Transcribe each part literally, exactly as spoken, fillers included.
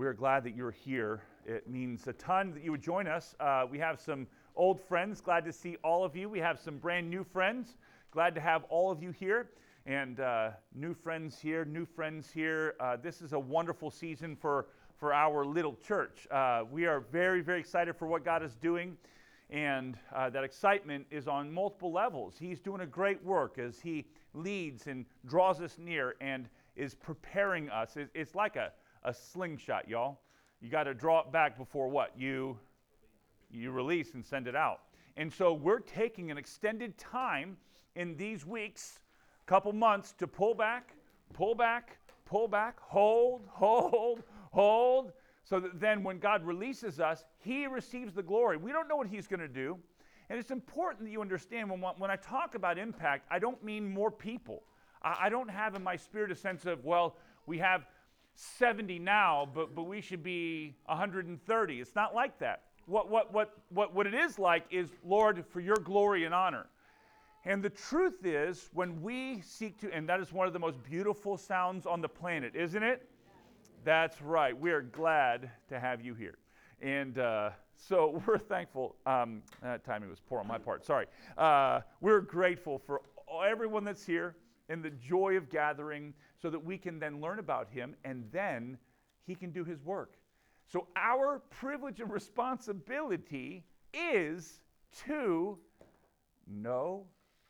we're glad that you're here. It means a ton that you would join us. Uh, we have some old friends. Glad to see all of you. We have some brand new friends. Glad to have all of you here. And uh, new friends here, new friends here. Uh, this is a wonderful season for, for our little church. Uh, we are very, very excited for what God is doing. And uh, that excitement is on multiple levels. He's doing a great work as he leads and draws us near and is preparing us. It, it's like a A slingshot, y'all. You got to draw it back before what? You, you release and send it out. And so we're taking an extended time in these weeks, couple months, to pull back, pull back, pull back, hold, hold, hold, so that then when God releases us, he receives the glory. We don't know what he's going to do. And it's important that you understand when, when I talk about impact, I don't mean more people. I, I don't have in my spirit a sense of, well, we have seventy now, but but we should be one hundred thirty. It's not like that. What what what what what it is like is, Lord, for your glory and honor. And the truth is, when we seek to, and that is one of the most beautiful sounds on the planet, isn't it? That's right. We are glad to have you here. And uh, so we're thankful. Um, that timing was poor on my part. Sorry. Uh, we're grateful for everyone that's here and the joy of gathering, so that we can then learn about him and then he can do his work. So our privilege and responsibility is to know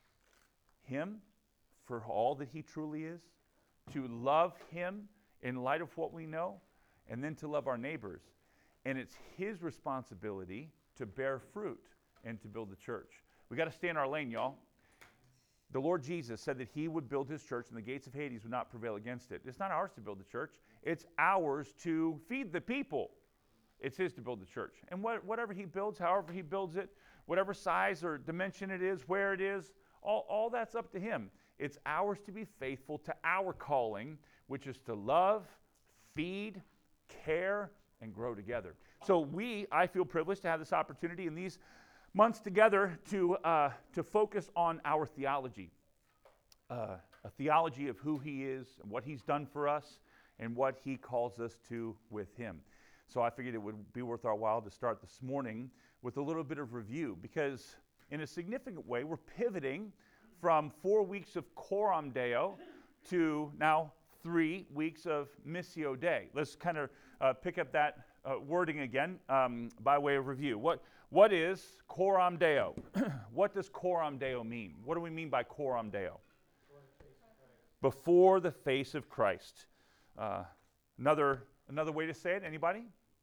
him for all that he truly is, to love him in light of what we know, and then to love our neighbors. And it's his responsibility to bear fruit and to build the church. We got to stay in our lane, y'all. The Lord Jesus said that he would build his church and the gates of Hades would not prevail against it. It's not ours to build the church. It's ours to feed the people. It's his to build the church. And what, whatever he builds, however he builds it, whatever size or dimension it is, where it is, all, all that's up to him. It's ours to be faithful to our calling, which is to love, feed, care, and grow together. So we, I feel privileged to have this opportunity in these months together to uh, to focus on our theology, uh, a theology of who he is, and what he's done for us, and what he calls us to with him. So I figured it would be worth our while to start this morning with a little bit of review, because in a significant way, we're pivoting from four weeks of Coram Deo to now three weeks of Missio Dei. Let's kind of uh, pick up that uh, wording again um, by way of review. What What is Coram Deo? What does Coram Deo mean? What do we mean by Coram Deo? Before the face of Christ. Uh, another another way to say it, anybody?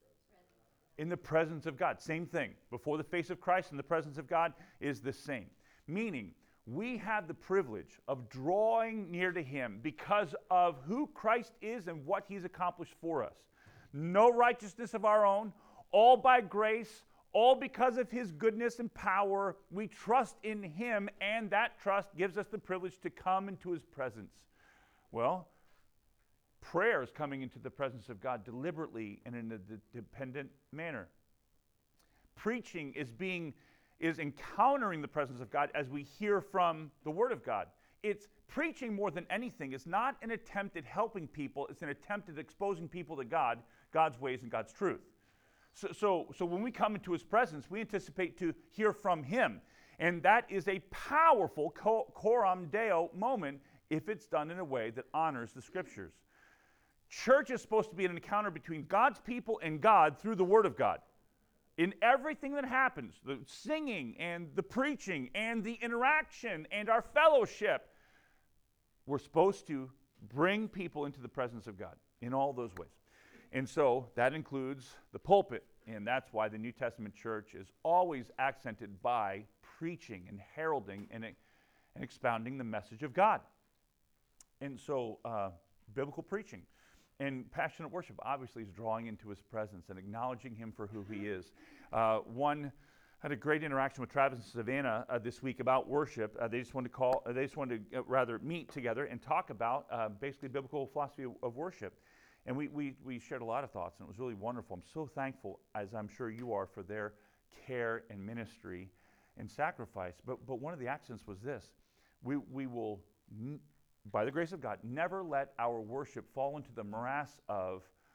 In the presence of God. Same thing. Before the face of Christ and the presence of God is the same. Meaning, we have the privilege of drawing near to him because of who Christ is and what he's accomplished for us. No righteousness of our own, all by grace, all because of his goodness and power. We trust in him, and that trust gives us the privilege to come into his presence. Well, prayer is coming into the presence of God deliberately and in a de- dependent manner. Preaching is being is encountering the presence of God as we hear from the Word of God. It's preaching more than anything. It's not an attempt at helping people. It's an attempt at exposing people to God, God's ways, and God's truth. So, so, so when we come into his presence, we anticipate to hear from him. And that is a powerful Coram Deo moment if it's done in a way that honors the Scriptures. Church is supposed to be an encounter between God's people and God through the Word of God. In everything that happens, the singing and the preaching and the interaction and our fellowship, we're supposed to bring people into the presence of God in all those ways. And so that includes the pulpit, and that's why the New Testament church is always accented by preaching and heralding and, and expounding the message of God. And so uh, biblical preaching and passionate worship obviously is drawing into his presence and acknowledging him for who he is. Uh, one had a great interaction with Travis and Savannah uh, this week about worship. Uh, they just wanted to call, uh, they just wanted to uh, rather meet together and talk about uh, basically biblical philosophy of, of worship. And we, we we shared a lot of thoughts, and it was really wonderful. I'm so thankful, as I'm sure you are, for their care and ministry and sacrifice. But but one of the accents was this: we we will, n- by the grace of God, never let our worship fall into the morass of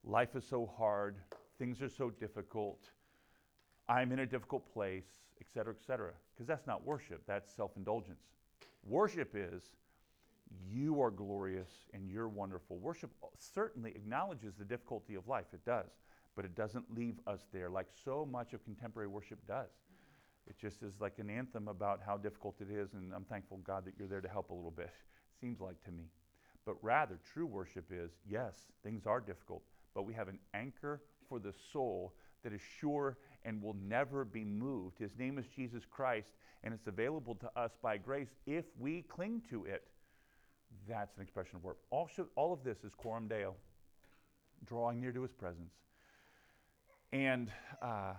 life is so hard, things are so difficult, I'm in a difficult place, et cetera, et cetera. Because that's not worship, that's self-indulgence. Worship is, you are glorious and you're wonderful. Worship certainly acknowledges the difficulty of life, it does, but it doesn't leave us there like so much of contemporary worship does. It just is like an anthem about how difficult it is, and I'm thankful, God, that you're there to help a little bit, seems like to me. But rather, true worship is, yes, things are difficult, but we have an anchor for the soul that is sure and will never be moved. His name is Jesus Christ, and it's available to us by grace if we cling to it. That's an expression of worship. All, should, all of this is coram Deo, drawing near to his presence. And uh,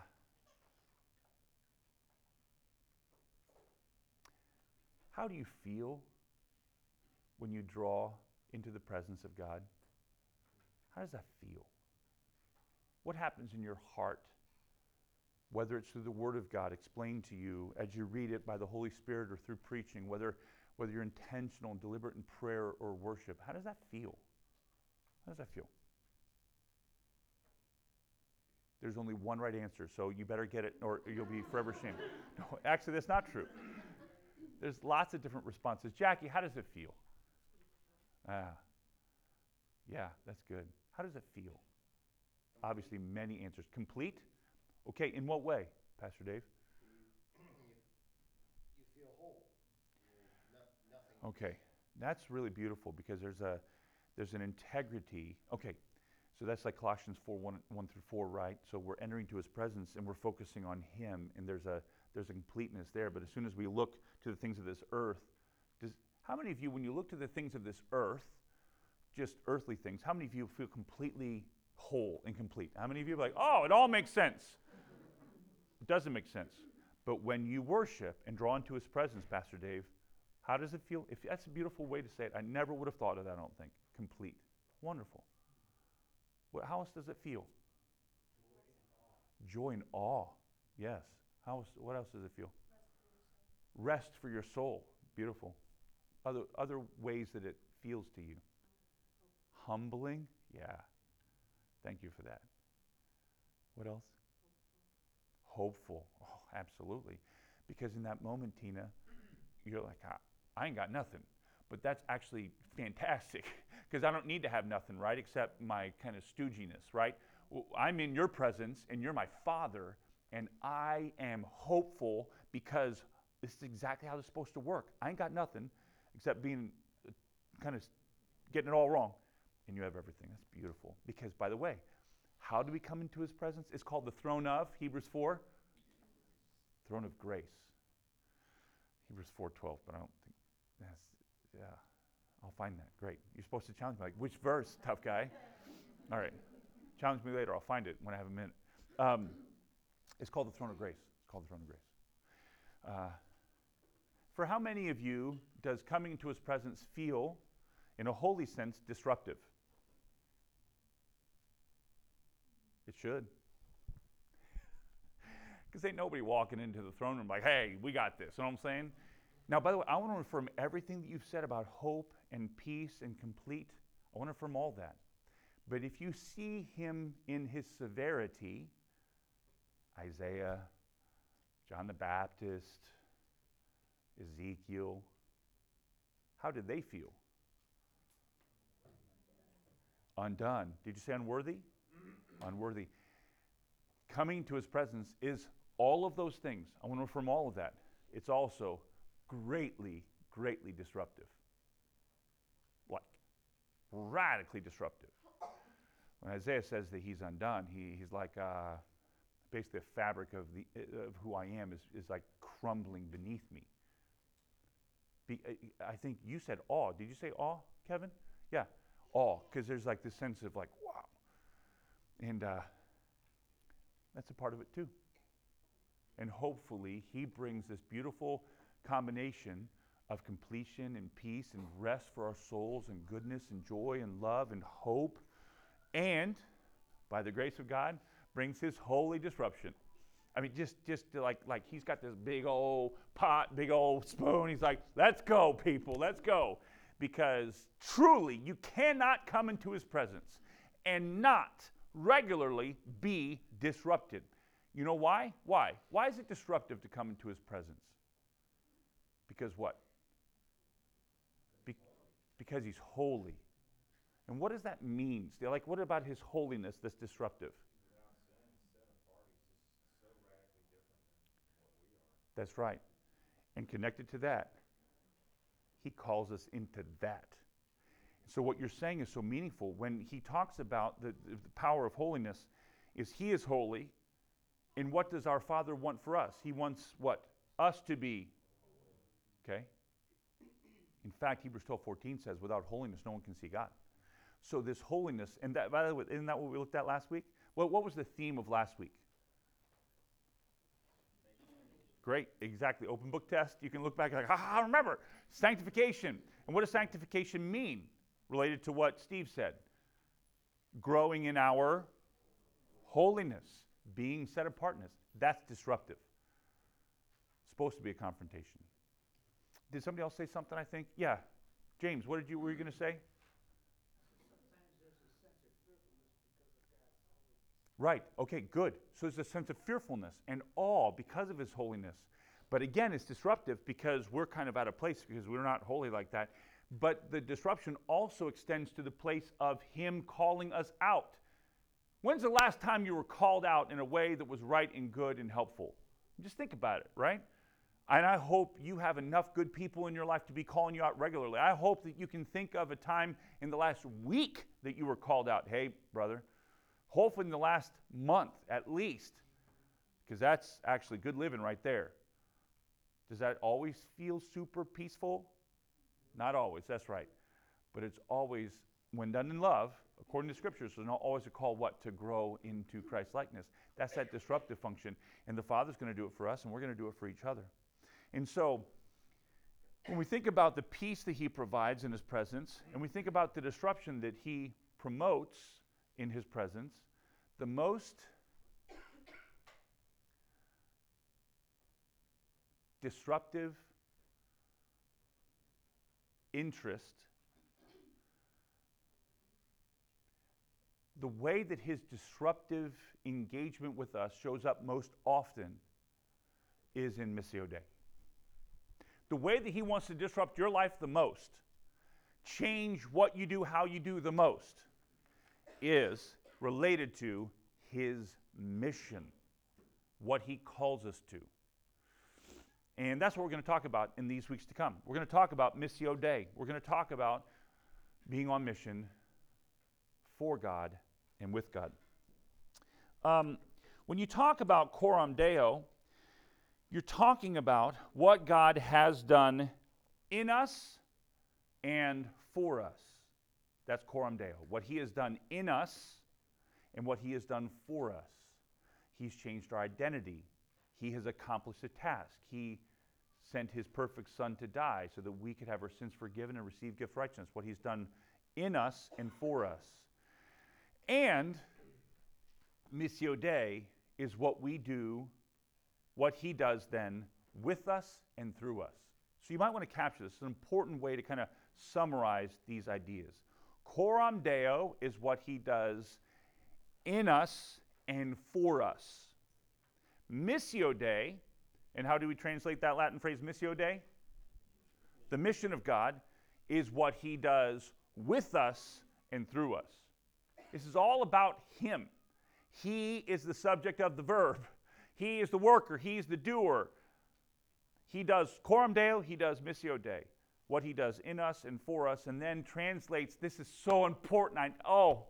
how do you feel when you draw into the presence of God? How does that feel? What happens in your heart, whether it's through the Word of God explained to you as you read it by the Holy Spirit or through preaching, whether, whether you're intentional and deliberate in prayer or worship? How does that feel? How does that feel? There's only one right answer, so you better get it or you'll be forever shamed. No, actually, that's not true. There's lots of different responses. Jackie, how does it feel? Ah, yeah, that's good. How does it feel? Obviously, many answers. Complete? Okay, in what way, Pastor Dave? You feel whole. No, nothing. Okay, that's really beautiful because there's a there's an integrity. Okay, so that's like Colossians four, one, one through four, right? So we're entering to his presence and we're focusing on him, and there's a there's a completeness there. But as soon as we look to the things of this earth, does how many of you, when you look to the things of this earth, just earthly things, how many of you feel completely whole and complete? How many of you are like, oh, it all makes sense? It doesn't make sense. But when you worship and draw into his presence, Pastor Dave, how does it feel? If that's a beautiful way to say it. I never would have thought of that, I don't think. Complete. Wonderful. What, how else does it feel? Joy and awe. Yes. How else, what else does it feel? Rest for your soul. Beautiful. Other, other ways that it feels to you. Humbling. Yeah. Thank you for that. What else? Hopeful. Oh, absolutely. Because in that moment, Tina, you're like, I, I ain't got nothing. But that's actually fantastic because I don't need to have nothing, right, except my kind of stooginess, right? Well, I'm in your presence and you're my Father, and I am hopeful because this is exactly how it's supposed to work. I ain't got nothing except being uh, kind of getting it all wrong, and you have everything. That's beautiful. Because, by the way, how do we come into his presence? It's called the throne of, Hebrews four, throne of grace. Hebrews four twelve, but I don't think that's, yeah, I'll find that. Great. You're supposed to challenge me, like, which verse, tough guy? All right. Challenge me later. I'll find it when I have a minute. Um, it's called the throne of grace. It's called the throne of grace. Uh, for how many of you does coming into his presence feel, in a holy sense, disruptive? It should. Because ain't nobody walking into the throne room like, hey, we got this. You know what I'm saying? Now, by the way, I want to affirm everything that you've said about hope and peace and complete. I want to affirm all that. But if you see him in his severity, Isaiah, John the Baptist, Ezekiel, how did they feel? Undone. Did you say unworthy? Unworthy. Coming to his presence is all of those things. I want to affirm all of that. It's also greatly, greatly disruptive. Like, radically disruptive. When Isaiah says that he's undone, he, he's like, uh, basically the fabric of, the, of who I am is, is like crumbling beneath me. Be, I think you said awe. Did you say awe, Kevin? Yeah, awe, because there's like this sense of like, wow. And uh, that's a part of it too. And hopefully he brings this beautiful combination of completion and peace and rest for our souls and goodness and joy and love and hope, and by the grace of God brings his holy disruption. I mean, just just like like he's got this big old pot, big old spoon. He's like, let's go, people, let's go. Because truly, you cannot come into his presence and not regularly be disrupted. You know why? Why? Why is it disruptive to come into his presence? Because what? Be- because he's holy. And what does that mean? Like, what about his holiness that's disruptive? That's right. And connected to that, he calls us into that. So what you're saying is so meaningful. When he talks about the, the power of holiness, is he is holy, and what does our Father want for us? He wants what? Us to be. Okay? In fact, Hebrews twelve fourteen says, without holiness, no one can see God. So this holiness, and that, by the way, isn't that what we looked at last week? Well, what was the theme of last week? Great, exactly. Open book test. You can look back and like, ha, remember, sanctification. And what does sanctification mean? Related to what Steve said. Growing in our holiness, being set apartness. That's disruptive. It's supposed to be a confrontation. Did somebody else say something, I think? Yeah. James, what did you, were you going to say? Right. Okay, good. So there's a sense of fearfulness and awe because of his holiness. But again, it's disruptive because we're kind of out of place because we're not holy like that. But the disruption also extends to the place of him calling us out. When's the last time you were called out in a way that was right and good and helpful? Just think about it, right? And I hope you have enough good people in your life to be calling you out regularly. I hope that you can think of a time in the last week that you were called out. Hey, brother. Hopefully in the last month at least, because that's actually good living right there. Does that always feel super peaceful? Not always, that's right. But it's always, when done in love, according to Scripture, so not always a call what? To grow into Christ-likeness. That's that disruptive function. And the Father's going to do it for us, and we're going to do it for each other. And so, when we think about the peace that he provides in his presence, and we think about the disruption that he promotes in his presence, the most disruptive interest, the way that his disruptive engagement with us shows up most often is in Missio Dei. The way that he wants to disrupt your life the most, change what you do, how you do the most, is related to his mission, what he calls us to. And that's what we're going to talk about in these weeks to come. We're going to talk about Missio Dei. We're going to talk about being on mission for God and with God. Um, when you talk about Coram Deo, you're talking about what God has done in us and for us. That's Coram Deo. What he has done in us and what he has done for us. He's changed our identity. He has accomplished a task. He sent his perfect Son to die so that we could have our sins forgiven and receive gift righteousness. What he's done in us and for us. And Missio Dei is what we do, what he does then with us and through us. So you might want to capture this. It's an important way to kind of summarize these ideas. Coram Deo is what he does in us and for us. Missio Dei, and how do we translate that Latin phrase, Missio Dei? The mission of God is what he does with us and through us. This is all about him. He is the subject of the verb. He is the worker. He's the doer. He does Coram Deo, he does Missio Dei. What he does in us and for us, and then translates, this is so important. I, oh,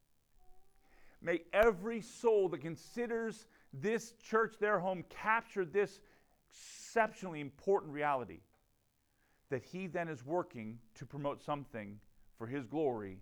may every soul that considers this church their home capture this exceptionally important reality, that he then is working to promote something for his glory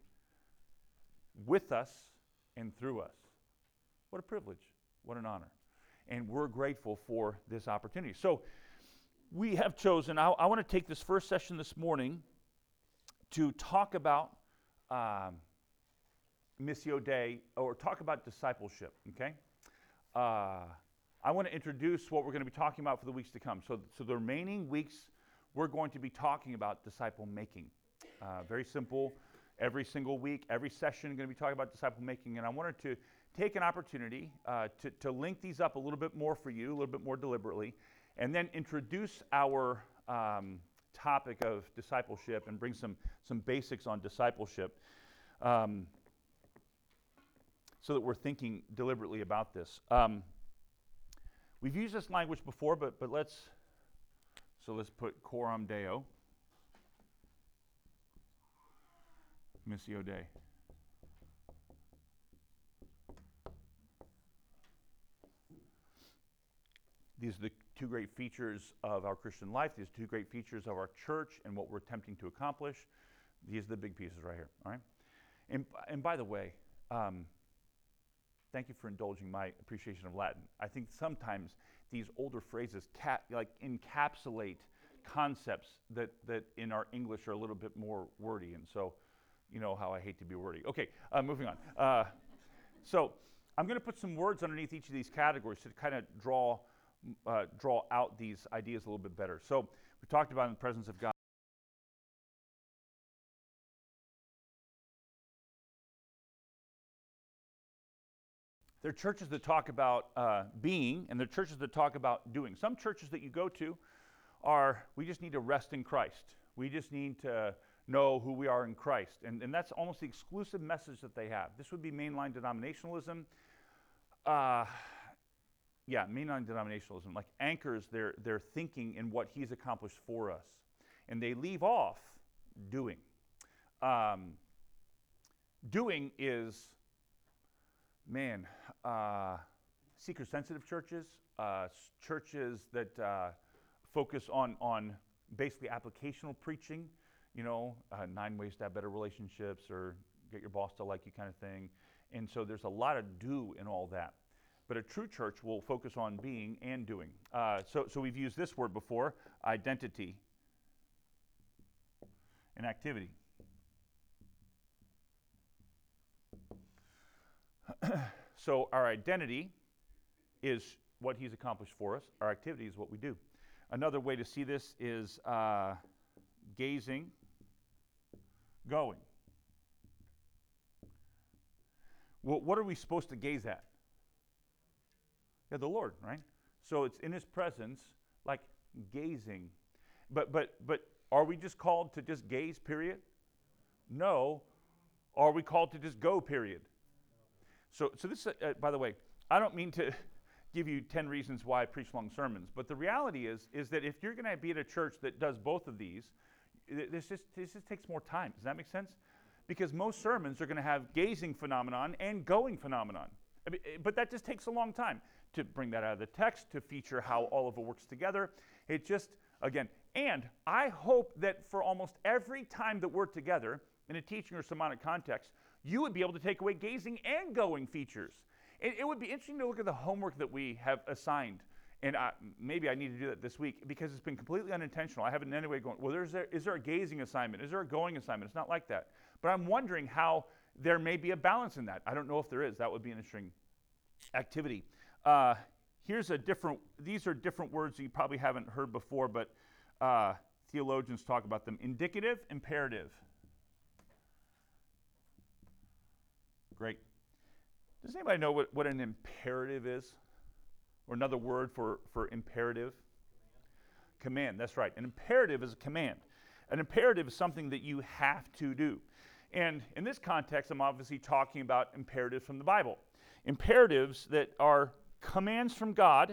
with us and through us. What a privilege. What an honor. And we're grateful for this opportunity. So we have chosen, I, I want to take this first session this morning to talk about um, Missio Dei, or talk about discipleship, okay? Uh, I want to introduce what we're going to be talking about for the weeks to come. So, so the remaining weeks, we're going to be talking about disciple making. Uh, very simple. every single week, every session, going to be talking about disciple making. And I wanted to take an opportunity uh, to, to link these up a little bit more for you, a little bit more deliberately, and then introduce our um, topic of discipleship and bring some, some basics on discipleship um, so that we're thinking deliberately about this. Um, we've used this language before, but, but let's, so let's put Coram Deo, Missio Dei. These are the two great features of our Christian life. These are two great features of our church and what we're attempting to accomplish. These are the big pieces right here, all right? And, and by the way, um, thank you for indulging my appreciation of Latin. I think sometimes these older phrases cap, like encapsulate concepts that, that in our English are a little bit more wordy, and so you know how I hate to be wordy. Okay, uh, moving on. Uh, so I'm going to put some words underneath each of these categories to kind of draw Uh, draw out these ideas a little bit better. So we talked about in the presence of God. There are churches that talk about uh, being, and there are churches that talk about doing. Some churches that you go to are, we just need to rest in Christ. We just need to know who we are in Christ. And, and that's almost the exclusive message that they have. This would be mainline denominationalism. Uh, Yeah, mainline denominationalism, like anchors their, their thinking in what he's accomplished for us. And they leave off doing. Um, doing is, man, uh, seeker-sensitive churches, uh, churches that uh, focus on, on basically applicational preaching, you know, uh, nine ways to have better relationships or get your boss to like you kind of thing. And so there's a lot of do in all that. But a true church will focus on being and doing. Uh, so, so we've used this word before, identity and activity. So our identity is what he's accomplished for us. Our activity is what we do. Another way to see this is uh, gazing, going. Well, what are we supposed to gaze at? Yeah, the Lord, right? So it's in his presence, like gazing. But but but are we just called to just gaze, period? No. Are we called to just go, period? So so this, uh, by the way, I don't mean to give you ten reasons why I preach long sermons, but the reality is is that if you're going to be at a church that does both of these, this just, this just takes more time. Does that make sense? Because most sermons are going to have gazing phenomenon and going phenomenon. I mean, but that just takes a long time to bring that out of the text, to feature how all of it works together. It just, again, and I hope that for almost every time that we're together in a teaching or sermonic context, you would be able to take away gazing and going features. It, it would be interesting to look at the homework that we have assigned. And I, maybe I need to do that this week because it's been completely unintentional. I haven't in any way going, well, there's a, is there a gazing assignment? Is there a going assignment? It's not like that. But I'm wondering how there may be a balance in that. I don't know if there is. That would be an interesting activity. Uh, here's a different, these are different words that you probably haven't heard before, but uh, theologians talk about them. Indicative, imperative. Great. Does anybody know what, what an imperative is? Or another word for, for imperative? Command. Command, that's right. An imperative is a command. An imperative is something that you have to do. And in this context, I'm obviously talking about imperatives from the Bible. Imperatives that are commands from God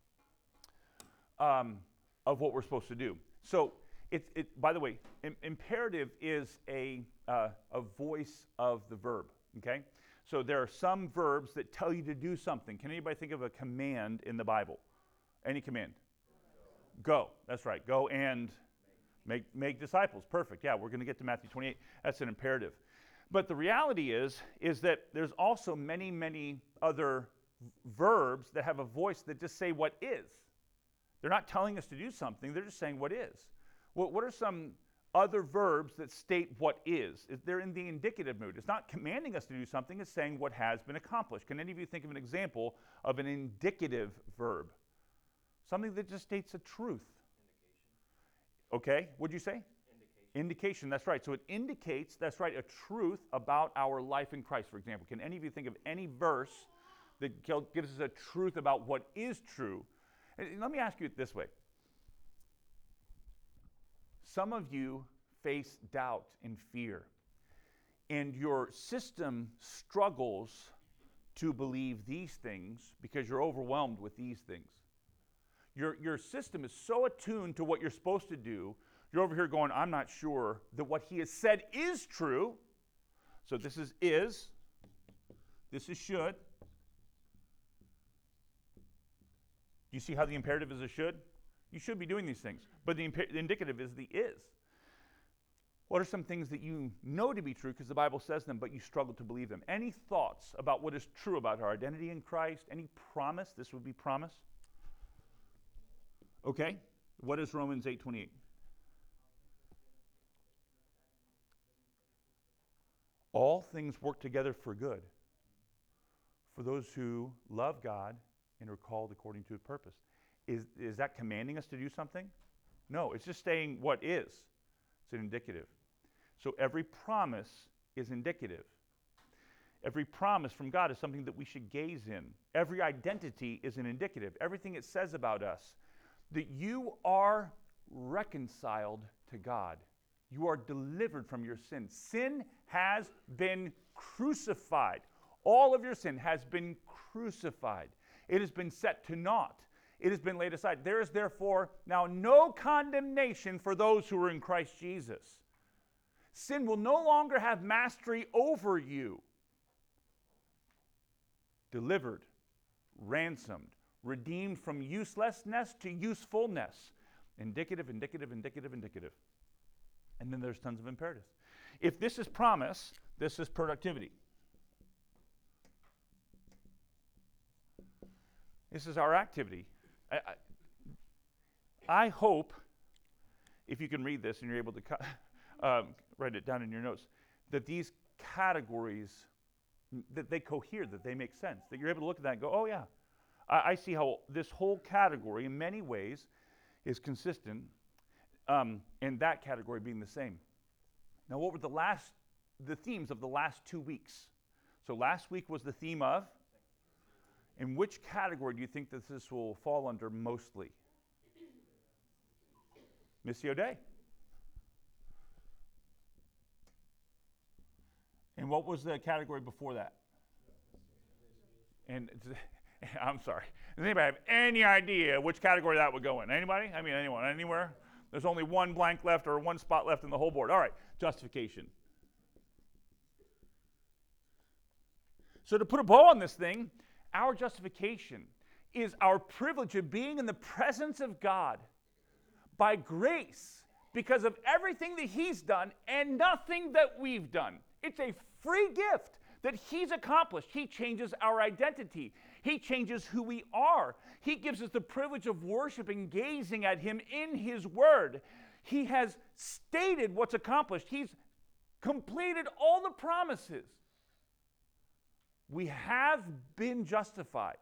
um, of what we're supposed to do. So, it, it, by the way, im- imperative is a, uh, a voice of the verb, okay? So there are some verbs that tell you to do something. Can anybody think of a command in the Bible? Any command? Go. That's right. Go and make, make disciples. Perfect. Yeah, we're going to get to Matthew twenty-eight. That's an imperative. But the reality is, is that there's also many, many other verbs that have a voice that just say what is. They're not telling us to do something, they're just saying what is. What, what are some other verbs that state what is? They're in the indicative mood. It's not commanding us to do something, it's saying what has been accomplished. Can any of you think of an example of an indicative verb? Something that just states a truth. Indication. Okay, what'd you say? Indication. Indication, that's right. So it indicates, that's right, a truth about our life in Christ, for example. Can any of you think of any verse that gives us a truth about what is true? And let me ask you it this way. Some of you face doubt and fear, and your system struggles to believe these things because you're overwhelmed with these things. Your, your system is so attuned to what you're supposed to do, you're over here going, I'm not sure that what he has said is true. So this is is, this is should. Do you see how the imperative is a should? You should be doing these things. But the, imper- the indicative is the is. What are some things that you know to be true because the Bible says them, but you struggle to believe them? Any thoughts about what is true about our identity in Christ? Any promise? This would be promise. Okay. What is Romans eight twenty-eight? All things work together for good for those who love God and are called according to his purpose. Is, is that commanding us to do something? No, it's just saying what is. It's an indicative. So every promise is indicative. Every promise from God is something that we should gaze in. Every identity is an indicative. Everything it says about us, that you are reconciled to God. You are delivered from your sin. Sin has been crucified. All of your sin has been crucified. It has been set to naught. It has been laid aside. There is therefore now no condemnation for those who are in Christ Jesus. Sin will no longer have mastery over you. Delivered, ransomed, redeemed from uselessness to usefulness. Indicative, indicative, indicative, indicative. And then there's tons of imperatives. If this is promise, this is productivity. This is our activity. I, I, I hope, if you can read this and you're able to cu- um, write it down in your notes, that these categories, that they cohere, that they make sense, that you're able to look at that and go, oh yeah, I, I see how this whole category in many ways is consistent. Um, and that category being the same. Now, what were the last, the themes of the last two weeks? So last week was the theme of, in which category do you think that this will fall under mostly? Missio Dei. And what was the category before that? And I'm sorry. Does anybody have any idea which category that would go in? Anybody? I mean, anyone? Anywhere? There's only one blank left or one spot left in the whole board. All right, justification. So to put a bow on this thing, our justification is our privilege of being in the presence of God by grace because of everything that he's done and nothing that we've done. It's a free gift that he's accomplished. He changes our identity. He changes who we are. He gives us the privilege of worshiping, gazing at him in his word. He has stated what's accomplished. He's completed all the promises. We have been justified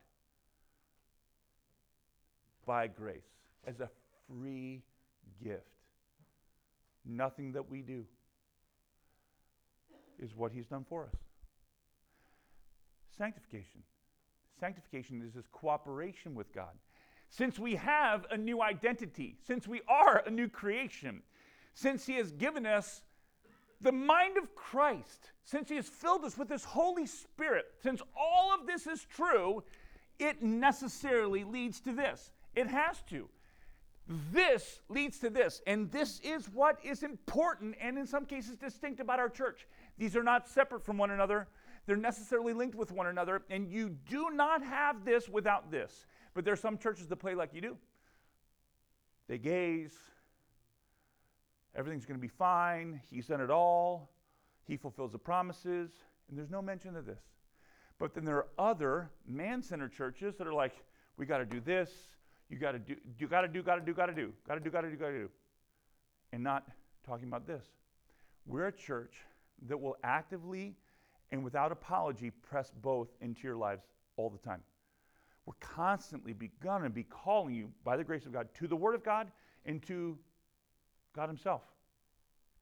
by grace as a free gift. Nothing that we do is what he's done for us. Sanctification. Sanctification is this cooperation with God. Since we have a new identity, since we are a new creation, since he has given us the mind of Christ, since he has filled us with his Holy Spirit, since all of this is true, it necessarily leads to this. It has to. This leads to this, and this is what is important and in some cases distinct about our church. These are not separate from one another. They're necessarily linked with one another, and you do not have this without this. But there are some churches that play like you do. They gaze. Everything's going to be fine. He's done it all. He fulfills the promises, and there's no mention of this. But then there are other man-centered churches that are like, we got to do this. You got to do, you got to do, got to do, got to do, got to do, got to do, got to do, and not talking about this. We're a church that will actively and without apology press both into your lives all the time. We're constantly be, gonna be calling you, by the grace of God, to the Word of God and to God himself.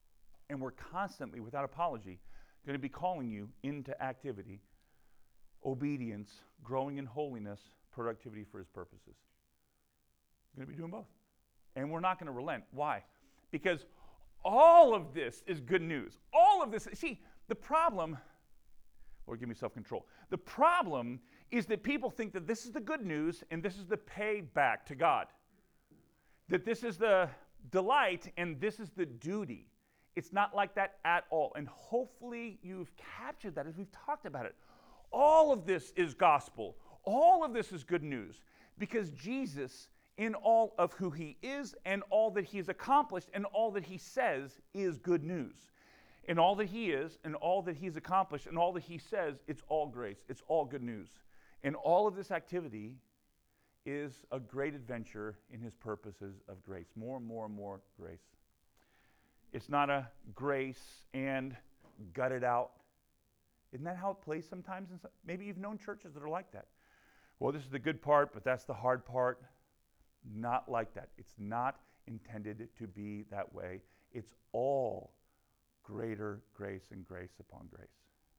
And we're constantly, without apology, going to be calling you into activity, obedience, growing in holiness, productivity for his purposes. We're going to be doing both. And we're not going to relent. Why? Because all of this is good news. All of this, see, the problem, Lord, give me self-control. The problem is that people think that this is the good news and this is the payback to God. That this is the delight and this is the duty. It's not like that at all. And hopefully you've captured that as we've talked about it. All of this is gospel. All of this is good news. Because Jesus, in all of who he is and all that he has accomplished and all that he says is good news. In all that he is and all that he's accomplished and all that he says, it's all grace. It's all good news. And all of this activity is a great adventure in his purposes of grace. More and more and more grace. It's not a grace and gut it out. Isn't that how it plays sometimes? In some, maybe you've known churches that are like that. Well, this is the good part, but that's the hard part. Not like that. It's not intended to be that way. It's all greater grace and grace upon grace.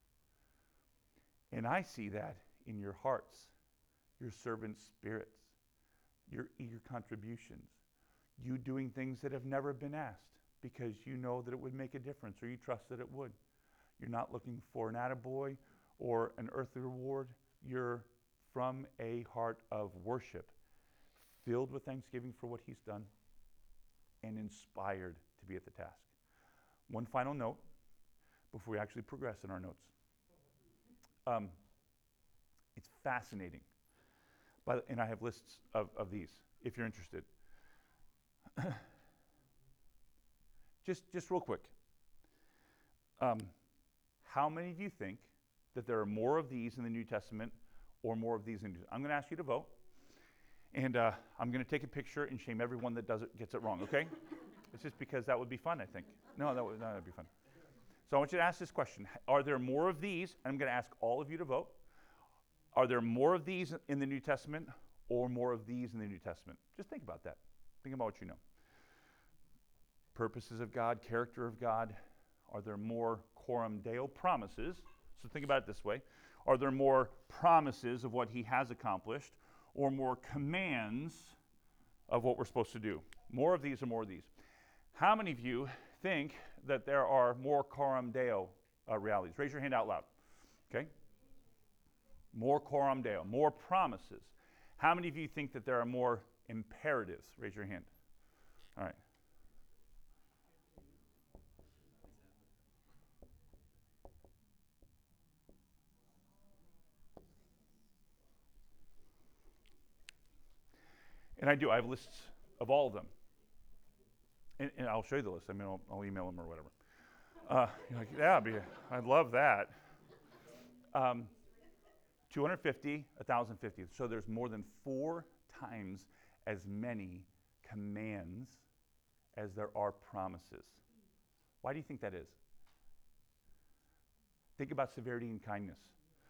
And I see that in your hearts, your servant spirits, your eager contributions, you doing things that have never been asked because you know that it would make a difference or you trust that it would. You're not looking for an attaboy or an earthly reward. You're from a heart of worship, filled with thanksgiving for what he's done and inspired to be at the task. One final note before we actually progress in our notes. Um, it's fascinating. But, and I have lists of, of these, if you're interested. just, just real quick. Um, how many of you think that there are more of these in the New Testament or more of these in the New Testament? I'm going to ask you to vote. And uh, I'm going to take a picture and shame everyone that does it gets it wrong, okay? It's just because that would be fun, I think. No, that would, no, that would be fun. So I want you to ask this question. Are there more of these? I'm going to ask all of you to vote. Are there more of these in the New Testament or more of these in the New Testament? Just think about that. Think about what you know. Purposes of God, character of God. Are there more coram Deo promises? So think about it this way. Are there more promises of what he has accomplished or more commands of what we're supposed to do? More of these or more of these? How many of you think that there are more coram Deo uh, realities? Raise your hand out loud. Okay? More coram Deo, more promises. How many of you think that there are more imperatives? Raise your hand. All right. And I do. I have lists of all of them. And, and I'll show you the list. I mean, I'll, I'll email them or whatever. Uh, you're like, yeah, be, I'd love that. Um, two hundred fifty, one thousand fifty. So there's more than four times as many commands as there are promises. Why do you think that is? Think about severity and kindness.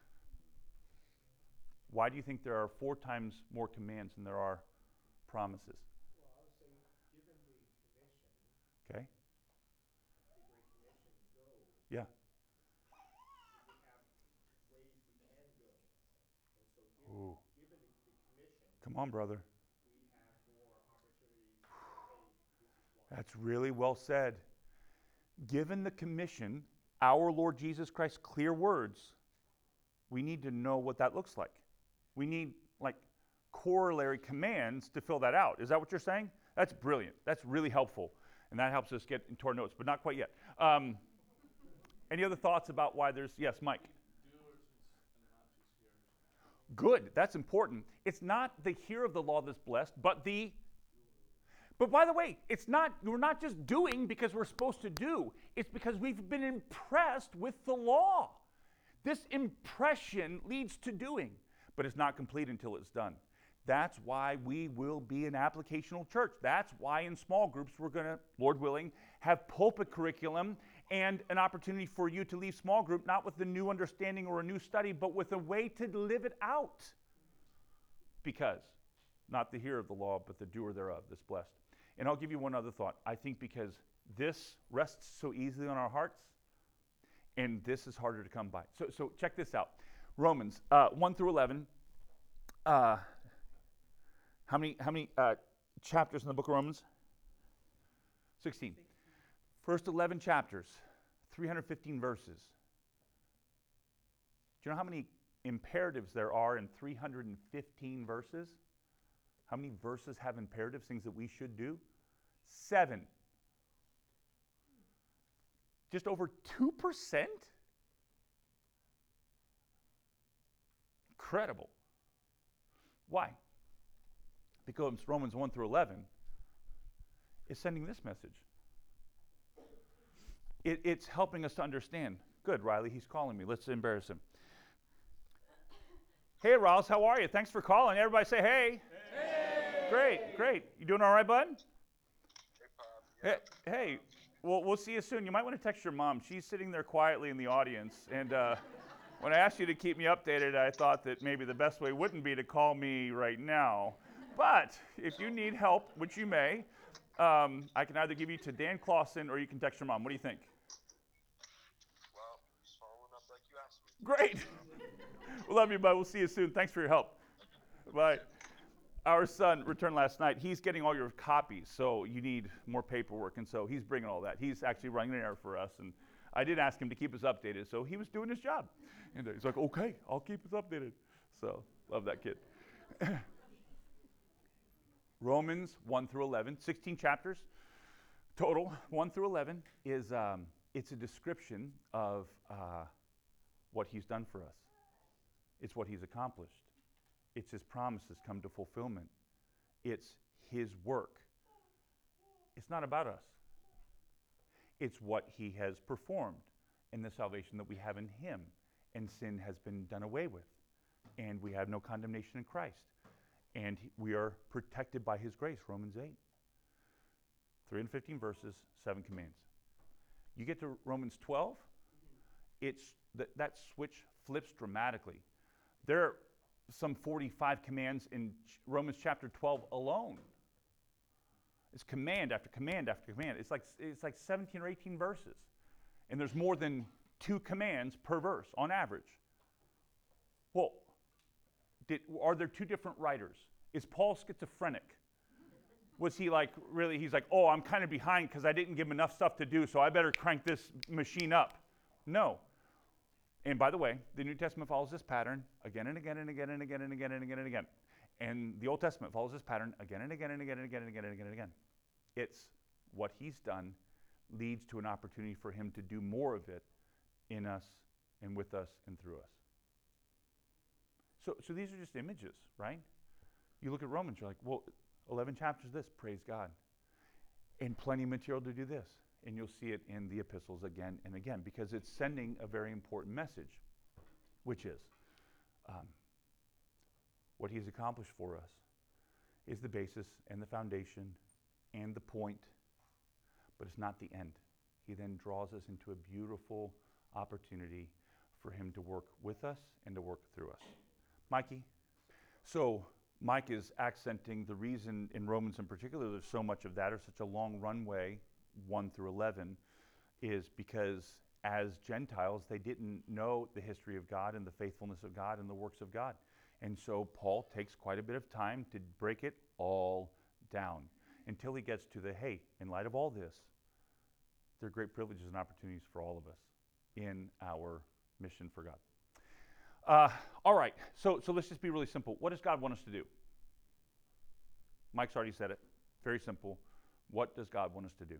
Why do you think there are four times more commands than there are promises? Well, I would say, given the commission, Okay. the Great Commission, go, Yeah. we have ways we can go. And so given, Ooh. given the, the commission, Come on, brother. we have more opportunities to say, hey, this is why. That's really well said. Given the commission, our Lord Jesus Christ's clear words, we need to know what that looks like. We need, like, corollary commands to fill that out. Is that what you're saying? That's brilliant. That's really helpful. And that helps us get into our notes, but not quite yet. Um, any other thoughts about why there's, yes, Mike? Good. That's important. It's not the hearer of the law that's blessed, but the... But by the way, it's not, we're not just doing because we're supposed to do. It's because we've been impressed with the law. This impression leads to doing, but it's not complete until it's done. That's why we will be an applicational church. That's why in small groups we're going to, Lord willing, have pulpit curriculum and an opportunity for you to leave small group, not with a new understanding or a new study, but with a way to live it out. Because, not the hearer of the law, but the doer thereof, that's blessed. And I'll give you one other thought. I think because this rests so easily on our hearts, and this is harder to come by. So, so check this out. Romans uh, one through eleven. Uh, how many, how many uh, chapters in the book of Romans? sixteen. First eleven chapters, three hundred fifteen verses. Do you know how many imperatives there are in three hundred fifteen verses? How many verses have imperatives, things that we should do? Seven. Just over two percent? Incredible. Why? Because Romans one through eleven is sending this message. It, it's helping us to understand. Good, Riley, he's calling me. Let's embarrass him. Hey, Ross, how are you? Thanks for calling. Everybody say hey. Hey. Great, great. You doing all right, bud? Hey, Pop. Yeah. Hey, hey. Well, we'll see you soon. You might want to text your mom. She's sitting there quietly in the audience. And uh, when I asked you to keep me updated, I thought that maybe the best way wouldn't be to call me right now. But if you need help, which you may, um, I can either give you to Dan Clausen or you can text your mom. What do you think? Well, just following up like you asked me. Great. We love you, bud. We'll see you soon. Thanks for your help. Bye. Our son returned last night. He's getting all your copies, so you need more paperwork, and so he's bringing all that. He's actually running an error for us, and I did ask him to keep us updated, so he was doing his job. And he's like, okay, I'll keep us updated. So, love that kid. Romans one through eleven, sixteen chapters total, one through eleven, is um, it's a description of uh, what he's done for us. It's what he's accomplished. It's his promises come to fulfillment. It's his work. It's not about us. It's what he has performed in the salvation that we have in him. And sin has been done away with. And we have no condemnation in Christ. And we are protected by his grace, Romans eight. three hundred fifteen verses, seven commands. You get to Romans twelve, it's th- that switch flips dramatically. There are some forty-five commands in ch- Romans chapter twelve alone. It's command after command after command. It's like it's like seventeen or eighteen verses. And there's more than two commands per verse on average. Well, did, are there two different writers? Is Paul schizophrenic? Was he like, really, he's like, oh, I'm kind of behind because I didn't give him enough stuff to do, so I better crank this machine up. No. And by the way, the New Testament follows this pattern again and again and again and again and again and again and again. And the Old Testament follows this pattern again and again and again and again and again and again and again. It's what he's done leads to an opportunity for him to do more of it in us and with us and through us. So, so these are just images, right? You look at Romans, you're like, well, eleven chapters of this, praise God. And plenty of material to do this. And you'll see it in the epistles again and again because it's sending a very important message, which is um, what he's accomplished for us is the basis and the foundation and the point, but it's not the end. He then draws us into a beautiful opportunity for him to work with us and to work through us. Mikey? So Mike is accenting the reason in Romans in particular there's so much of that, or such a long runway, one through eleven, is because as Gentiles, they didn't know the history of God and the faithfulness of God and the works of God. And so Paul takes quite a bit of time to break it all down until he gets to the, hey, in light of all this, there are great privileges and opportunities for all of us in our mission for God. Uh, all right, so, so let's just be really simple. What does God want us to do? Mike's already said it. Very simple. What does God want us to do?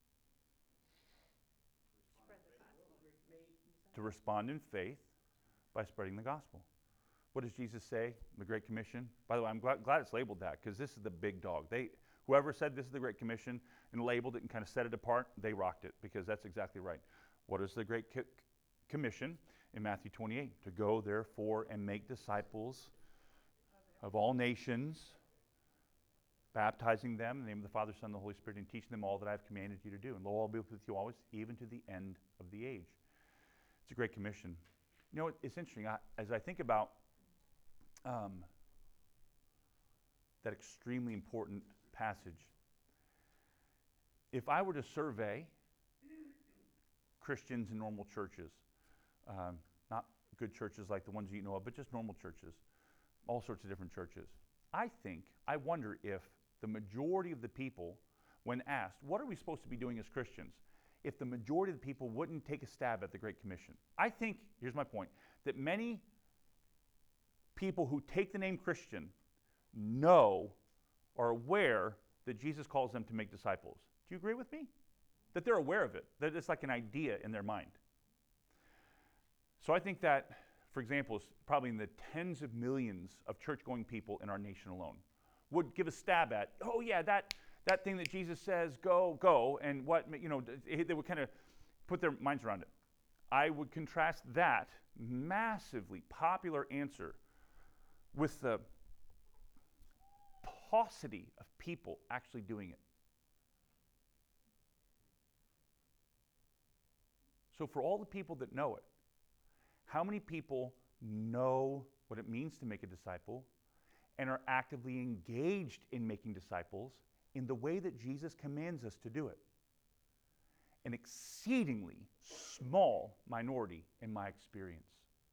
To respond in faith by spreading the gospel. What does Jesus say? The Great Commission. By the way, I'm glad, glad it's labeled that because this is the big dog. They, whoever said this is the Great Commission and labeled it and kind of set it apart, they rocked it because that's exactly right. What is the Great Co- Commission? In Matthew twenty-eight, to go therefore and make disciples of all nations, baptizing them in the name of the Father, Son, and the Holy Spirit, and teaching them all that I have commanded you to do. And lo, I'll be with you always, even to the end of the age. It's a great commission. You know, it's interesting. I, as I think about um, that extremely important passage, if I were to survey Christians in normal churches, um, not good churches like the ones you know of, but just normal churches, all sorts of different churches, I think, I wonder if the majority of the people, when asked, what are we supposed to be doing as Christians, if the majority of the people wouldn't take a stab at the Great Commission. I think, here's my point, that many people who take the name Christian know, are aware that Jesus calls them to make disciples. Do you agree with me? That they're aware of it, that it's like an idea in their mind. So I think that, for example, is probably in the tens of millions of church-going people in our nation alone would give a stab at, oh yeah, that that thing that Jesus says, go, go, and what, you know, they would kind of put their minds around it. I would contrast that massively popular answer with the paucity of people actually doing it. So for all the people that know it, how many people know what it means to make a disciple and are actively engaged in making disciples in the way that Jesus commands us to do it? An exceedingly small minority in my experience.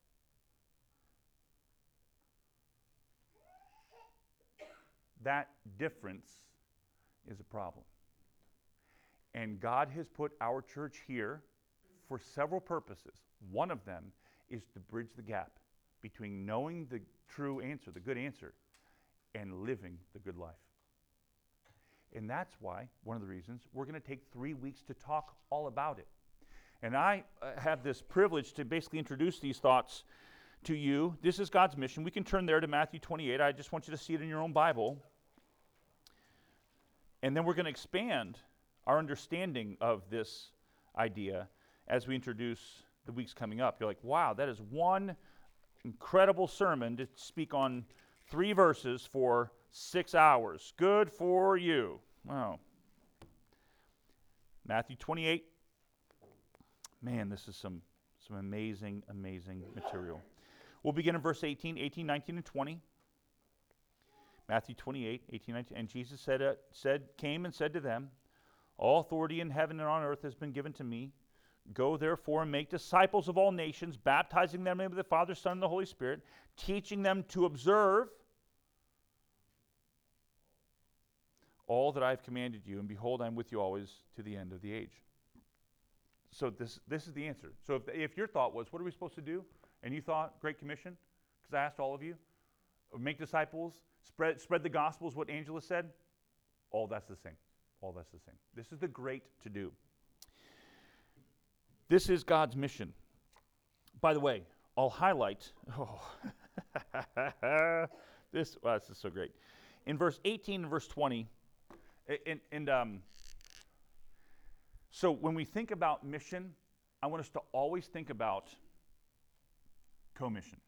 That difference is a problem. And God has put our church here for several purposes. One of them is to bridge the gap between knowing the true answer, the good answer, and living the good life. And that's why, one of the reasons, we're going to take three weeks to talk all about it. And I uh, have this privilege to basically introduce these thoughts to you. This is God's mission. We can turn there to Matthew twenty-eight. I just want you to see it in your own Bible. And then we're going to expand our understanding of this idea as we introduce the weeks coming up. You're like, wow, that is one incredible sermon to speak on three verses for six hours. Good for you. Wow. Matthew twenty-eight. Man, this is some, some amazing, amazing material. We'll begin in verse eighteen, eighteen, nineteen, and twenty. Matthew twenty-eight, eighteen, nineteen. And Jesus said, uh, said, came and said to them, all authority in heaven and on earth has been given to me. Go therefore and make disciples of all nations, baptizing them in the name of the Father, Son, and the Holy Spirit, teaching them to observe all that I have commanded you, and behold, I am with you always to the end of the age. So this this is the answer. So if, if your thought was, what are we supposed to do? And you thought, Great Commission, because I asked all of you, make disciples, spread spread the gospel is what Angela said, all that's the same. All that's the same. This is the great to do. This is God's mission. By the way, I'll highlight, oh, this, well, this is so great. In verse eighteen and verse twenty, and, and um, so when we think about mission, I want us to always think about commission.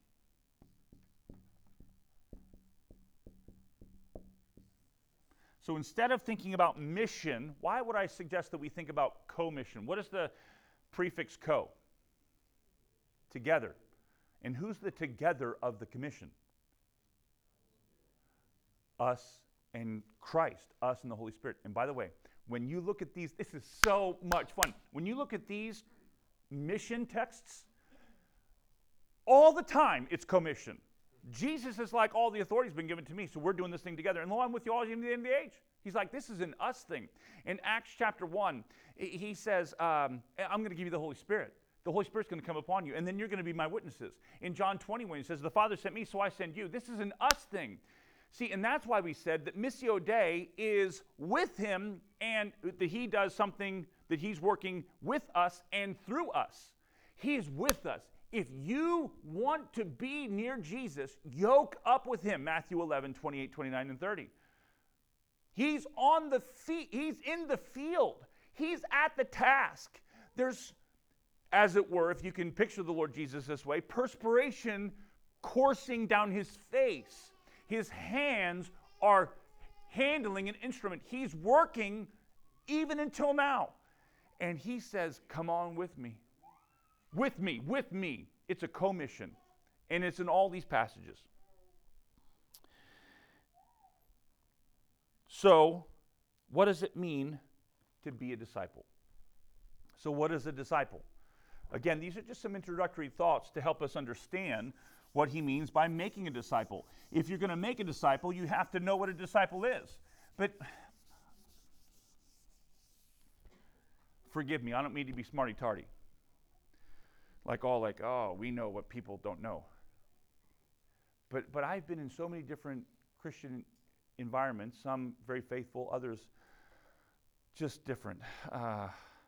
So instead of thinking about mission, why would I suggest that we think about commission? What is the prefix co? Together. And who's the together of the commission? Us and Christ, us and the Holy Spirit. And by the way, when you look at these, this is so much fun. When you look at these mission texts, all the time it's commission. Jesus is like, all the authority has been given to me, so we're doing this thing together. And lo, I'm with you all to the end of the age. He's like, this is an us thing. In Acts chapter one, he says, um, I'm going to give you the Holy Spirit. The Holy Spirit's going to come upon you, and then you're going to be my witnesses. In John twenty, when he says, the Father sent me, so I send you. This is an us thing. See, and that's why we said that Missio Dei is with him, and that he does something that he's working with us and through us. He is with us. If you want to be near Jesus, yoke up with him. Matthew eleven, twenty-eight, twenty-nine, and thirty. He's on the field. He's in the field. He's at the task. There's, as it were, if you can picture the Lord Jesus this way, perspiration coursing down his face. His hands are handling an instrument. He's working even until now. And he says, come on with me. With me, with me. It's a commission. And it's in all these passages. So, what does it mean to be a disciple. So what is a disciple? Again, these are just some introductory thoughts to help us understand what he means by making a disciple. If you're going to make a disciple, you have to know what a disciple is. But forgive me, I don't mean to be smarty-tardy. Like all like, oh, we know what people don't know. But but I've been in so many different Christian environments, some very faithful, others just different. Uh,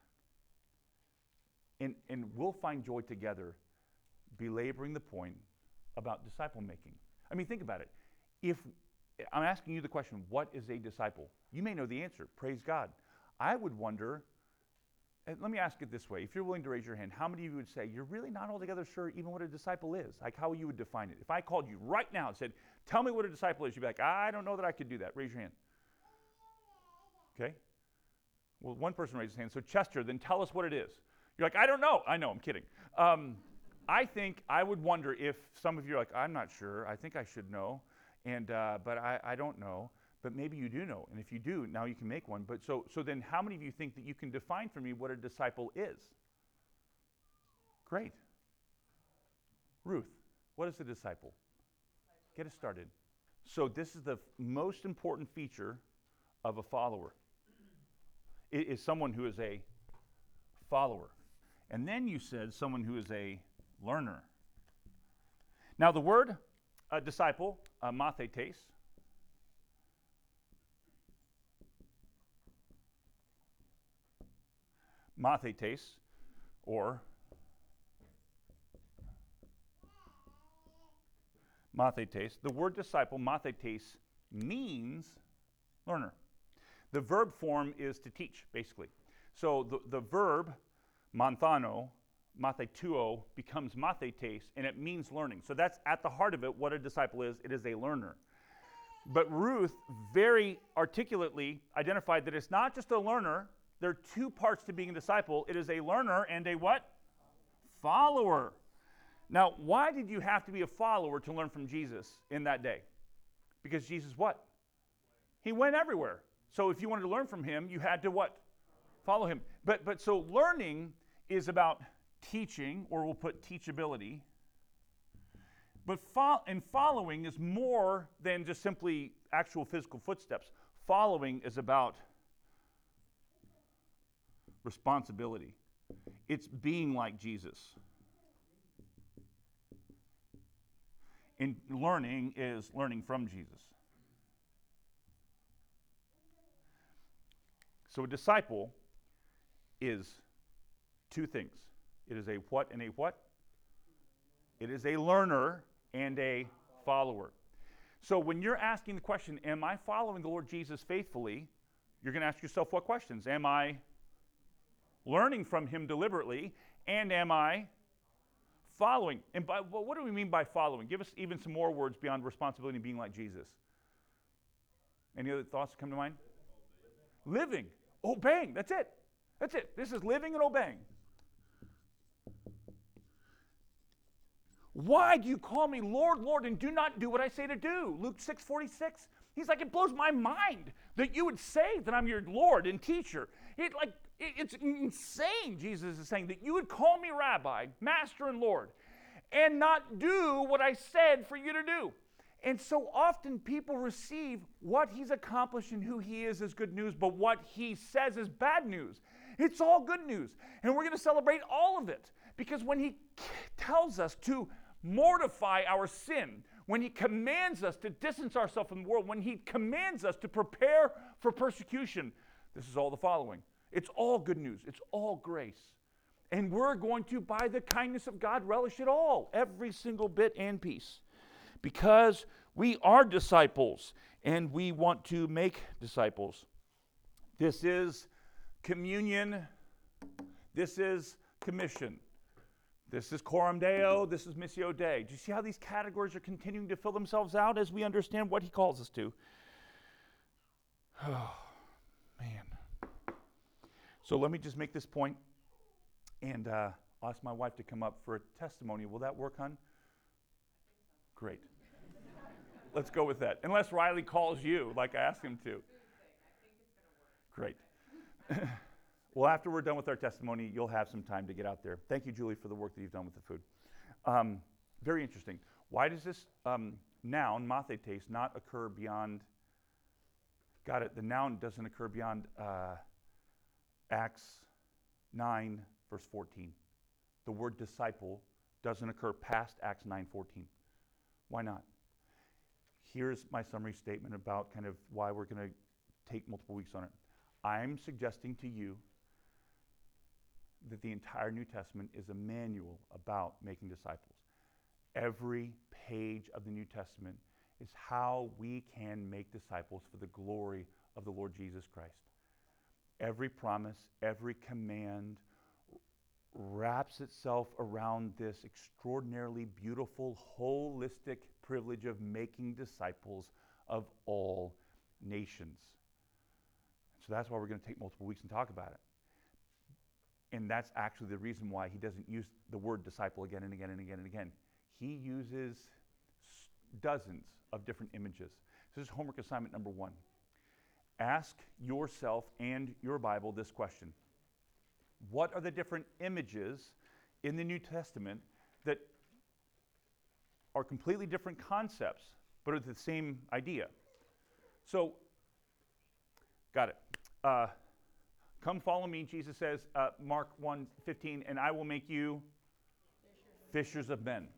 and, and we'll find joy together belaboring the point about disciple making. I mean, think about it. If I'm asking you the question, what is a disciple? You may know the answer. Praise God. I would wonder, and let me ask it this way. If you're willing to raise your hand, how many of you would say you're really not altogether sure even what a disciple is? Like how you would define it. If I called you right now and said, tell me what a disciple is, you'd be like, I don't know that I could do that. Raise your hand. Okay? Well, one person raised his hand. So Chester, then tell us what it is. You're like, I don't know. I know, I'm kidding. Um, I think I would wonder if some of you are like, I'm not sure. I think I should know, and uh, but I, I don't know. But maybe you do know, and if you do, now you can make one. But so so then, how many of you think that you can define for me what a disciple is? Great. Ruth, what is a disciple? Get us started. So this is the f- most important feature of a follower. It is someone who is a follower. And then you said someone who is a learner. Now the word uh, disciple, uh, mathetes, mathetes, or mathetes, the word disciple, mathetes, means learner. The verb form is to teach, basically. So the, the verb, manthano, mathetuo, becomes mathetes, and it means learning. So that's at the heart of it, what a disciple is. It is a learner. But Ruth very articulately identified that it's not just a learner. There are two parts to being a disciple. It is a learner and a what? Follower. Now, why did you have to be a follower to learn from Jesus in that day? Because Jesus what? He went everywhere. So if you wanted to learn from him, you had to what? Follow him. But but so learning is about teaching, or we'll put teachability. But fo- and following is more than just simply actual physical footsteps. Following is about responsibility. It's being like Jesus. And learning is learning from Jesus. So a disciple is two things. It is a what and a what? It is a learner and a follower. So when you're asking the question, am I following the Lord Jesus faithfully? You're going to ask yourself what questions? Am I learning from him deliberately? And am I following? And by, well, what do we mean by following? Give us even some more words beyond responsibility and being like Jesus. Any other thoughts come to mind? Living. Obeying. That's it. That's it. This is living and obeying. Why do you call me Lord, Lord, and do not do what I say to do? Luke six forty-six. He's like, it blows my mind that you would say that I'm your Lord and teacher. It like it, it's insane, Jesus is saying, that you would call me Rabbi, Master and Lord, and not do what I said for you to do. And so often people receive what he's accomplished and who he is as good news, but what he says is bad news. It's all good news. And we're going to celebrate all of it. Because when he tells us to mortify our sin, when he commands us to distance ourselves from the world, when he commands us to prepare for persecution, this is all the following. It's all good news. It's all grace. And we're going to, by the kindness of God, relish it all, every single bit and piece. Because we are disciples and we want to make disciples. This is communion. This is commission. This is Coram Deo. This is Missio Dei. Do you see how these categories are continuing to fill themselves out as we understand what he calls us to? Oh, man. So let me just make this point and uh, ask my wife to come up for a testimony. Will that work, hon? Great. Let's go with that. Unless Riley calls you like I asked him to. Great. Well, after we're done with our testimony, you'll have some time to get out there. Thank you, Julie, for the work that you've done with the food. Um, very interesting. Why does this um, noun, mathetes, not occur beyond, got it, the noun doesn't occur beyond uh, Acts nine, verse fourteen. The word disciple doesn't occur past Acts nine fourteen. Why not? Here's my summary statement about kind of why we're going to take multiple weeks on it. I'm suggesting to you that the entire New Testament is a manual about making disciples. Every page of the New Testament is how we can make disciples for the glory of the Lord Jesus Christ. Every promise, every command wraps itself around this extraordinarily beautiful, holistic privilege of making disciples of all nations. So that's why we're going to take multiple weeks and talk about it. And that's actually the reason why he doesn't use the word disciple again and again and again and again. He uses dozens of different images. This is homework assignment number one. Ask yourself and your Bible this question. What are the different images in the New Testament that are completely different concepts, but are the same idea? So, got it. Uh, Come follow me, Jesus says, uh, Mark one fifteen, and I will make you fishers. fishers of men.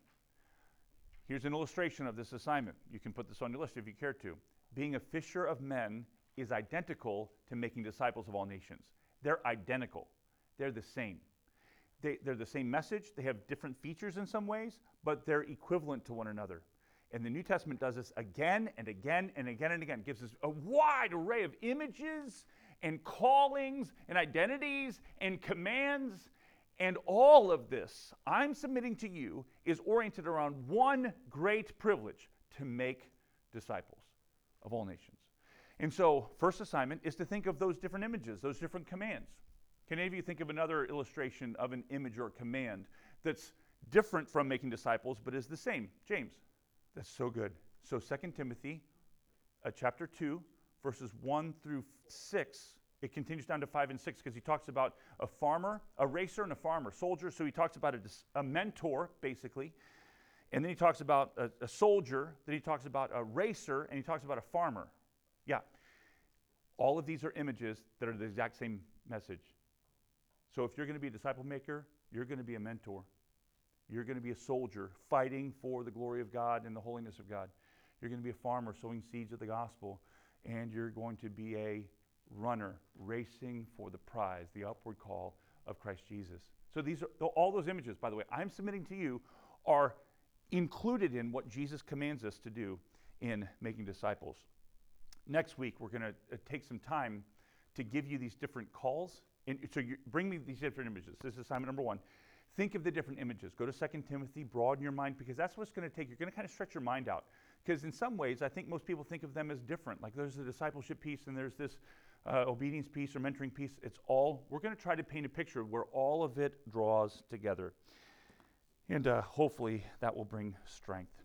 Here's an illustration of this assignment. You can put this on your list if you care to. Being a fisher of men is identical to making disciples of all nations. They're identical. They're the same. They, they're the same message. They have different features in some ways, but they're equivalent to one another. And the New Testament does this again and again and again and again. It gives us a wide array of images and callings and identities and commands. And all of this, I'm submitting to you, is oriented around one great privilege: to make disciples of all nations. And so, first assignment is to think of those different images, those different commands. Can any of you think of another illustration of an image or command that's different from making disciples, but is the same? James. That's so good. So Second Timothy uh, chapter two, verses one through six, it continues down to five and six because he talks about a farmer, a racer and a farmer, soldier. So he talks about a, a mentor, basically. And then he talks about a, a soldier, then he talks about a racer, and he talks about a farmer. Yeah. All of these are images that are the exact same message. So if you're going to be a disciple maker, you're going to be a mentor. You're going to be a soldier fighting for the glory of God and the holiness of God. You're going to be a farmer sowing seeds of the gospel. And you're going to be a runner racing for the prize, the upward call of Christ Jesus. So these are all those images, by the way, I'm submitting to you, are included in what Jesus commands us to do in making disciples. Next week, we're going to uh, take some time to give you these different calls. And so you bring me these different images. This is assignment number one. Think of the different images. Go to Second Timothy, broaden your mind, because that's what it's going to take. You're going to kind of stretch your mind out. Because in some ways, I think most people think of them as different. Like there's the discipleship piece and there's this uh, obedience piece or mentoring piece. It's all, we're going to try to paint a picture where all of it draws together. And uh, hopefully that will bring strength.